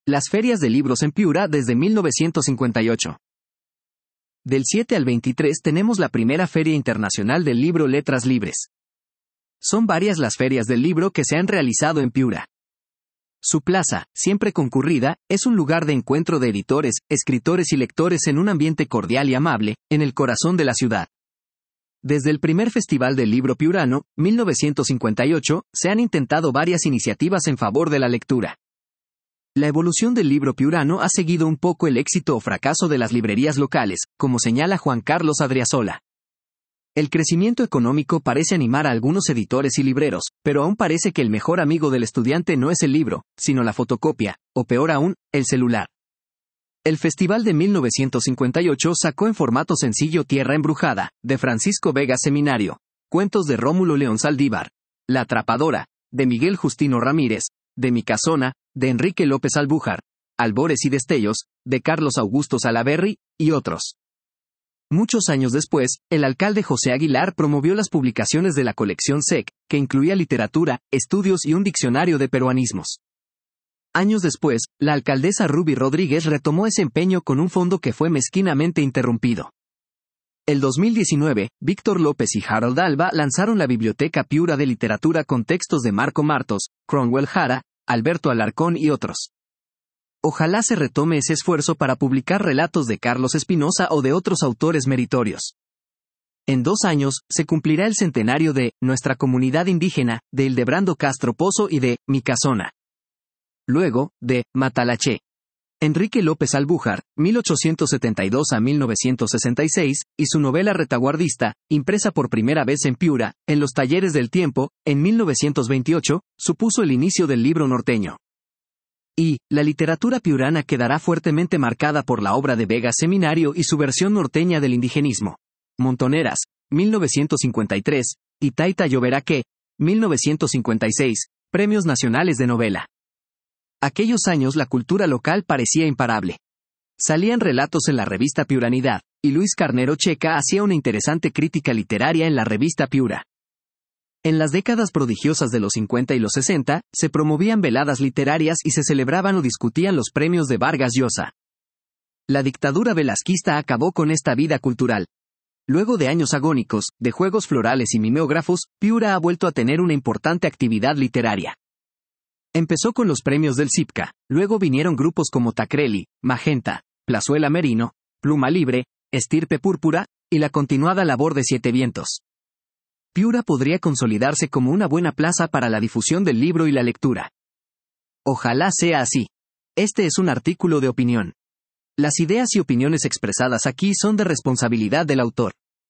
Las ferias de libros en Piura desde 1958. Del 7 al 23 tenemos la primera Feria Internacional del Libro Letras Libres. Son varias las ferias del libro que se han realizado en Piura. Su plaza, siempre concurrida, es un lugar de encuentro de editores, escritores y lectores en un ambiente cordial y amable, en el corazón de la ciudad. Desde el primer Festival del Libro Piurano, 1958, se han intentado varias iniciativas en favor de la lectura. La evolución del libro piurano ha seguido un poco el éxito o fracaso de las librerías locales, como señala Juan Carlos Adriasola. El crecimiento económico parece animar a algunos editores y libreros, pero aún parece que el mejor amigo del estudiante no es el libro, sino la fotocopia, o peor aún, el celular. El festival de 1958 sacó en formato sencillo Tierra Embrujada, de Francisco Vega Seminario, cuentos de Rómulo León Saldívar, La Atrapadora, de Miguel Justino Ramírez, de Mi Casona, de Enrique López Albújar, Albores y Destellos, de Carlos Augusto Salaverry, y otros. Muchos años después, el alcalde José Aguilar promovió las publicaciones de la colección SEC, que incluía literatura, estudios y un diccionario de peruanismos. Años después, la alcaldesa Ruby Rodríguez retomó ese empeño con un fondo que fue mezquinamente interrumpido. El 2019, Víctor López y Harold Alba lanzaron la Biblioteca Piura de Literatura con textos de Marco Martos, Cromwell Jara, Alberto Alarcón y otros. Ojalá se retome ese esfuerzo para publicar relatos de Carlos Espinosa o de otros autores meritorios. En 2 años, se cumplirá el centenario de Nuestra Comunidad Indígena, de Hildebrando Castro Pozo y de Mi Casona. Luego, de Matalaché. Enrique López Albújar, 1872 a 1966, y su novela Retaguardista, impresa por primera vez en Piura, en los Talleres del Tiempo, en 1928, supuso el inicio del libro norteño. Y, la literatura piurana quedará fuertemente marcada por la obra de Vega Seminario y su versión norteña del indigenismo. Montoneras, 1953, y Taita Lloberaque, 1956, Premios Nacionales de Novela. Aquellos años la cultura local parecía imparable. Salían relatos en la revista Piuranidad, y Luis Carnero Checa hacía una interesante crítica literaria en la revista Piura. En las décadas prodigiosas de los 50 y los 60, se promovían veladas literarias y se celebraban o discutían los premios de Vargas Llosa. La dictadura velasquista acabó con esta vida cultural. Luego de años agónicos, de juegos florales y mimeógrafos, Piura ha vuelto a tener una importante actividad literaria. Empezó con los premios del CIPCA, luego vinieron grupos como Takreli, Magenta, Plazuela Merino, Pluma Libre, Estirpe Púrpura, y la continuada labor de Siete Vientos. Piura podría consolidarse como una buena plaza para la difusión del libro y la lectura. Ojalá sea así. Este es un artículo de opinión. Las ideas y opiniones expresadas aquí son de responsabilidad del autor.